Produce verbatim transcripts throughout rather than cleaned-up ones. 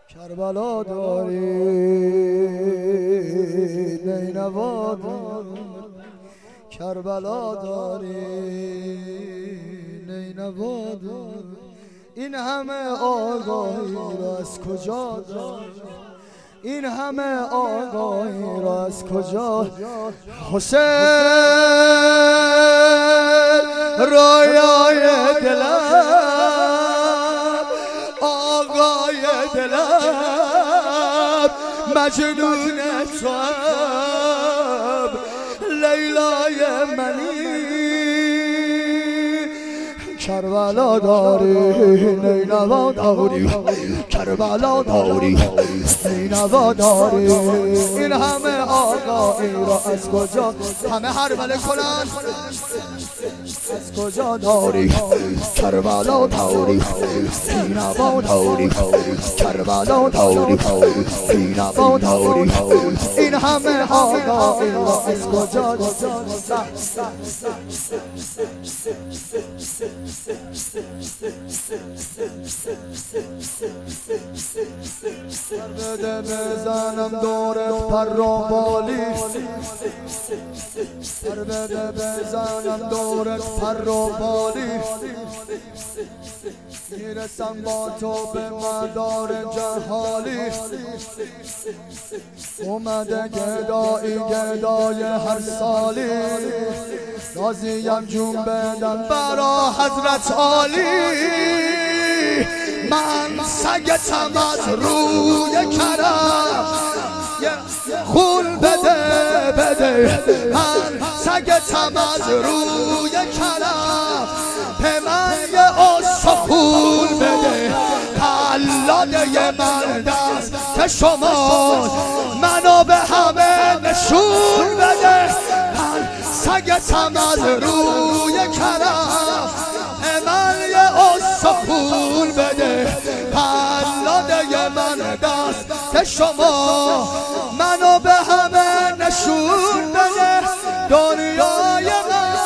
کربلا داری نینوا داری کربلا داری نینوا داری این همه آگاهی را از کجا داری این همه آگاهی را از کجا حسین رویای دلم آقای دلم مجنون توام لیلای منی کربلا داری نینوا داری کربلا داری نینوا داری این همه آگاهی را از کجا همه هر بله کنن از کجا داری کربلا داری نینوا داری کربلا داری نینوا داری این همه آگاهی را از کجا داری سر بده بزنم دورت پر و بالی سر بده بزنم دورت پر و بالی میرسم با تو به مدار جهالی اومده گدایی گدای هر سالی راضیم جون بدم برا حضرت عالی من سگتم از روی کرم خون بده بده من سگتم از روی کرم به من یه آسا خون بده قلاده من دست که شما منو به همه نشون بده من سگتم از روی کرم به من یه آسا خون بده قلاده من دست که شما منو به همه نشون بده دنیای من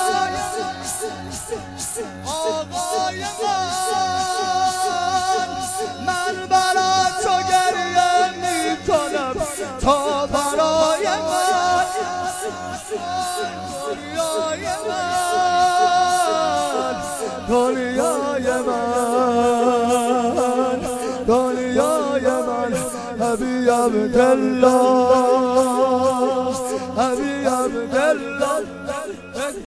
آقای من من برا تو گریه میکنم تا برای من دنیای من دنیای من دنیای من حبیب عبدالله